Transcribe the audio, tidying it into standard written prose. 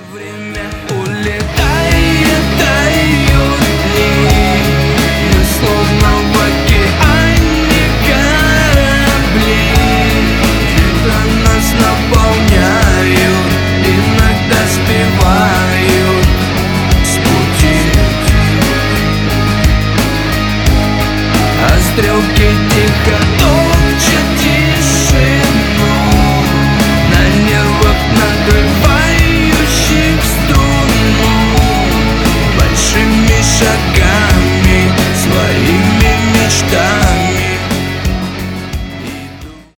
Время улетает, тают дни. Мы словно в океане корабли. Ветра нас наполняют, иногда сбивают с пути. А стрелки тихо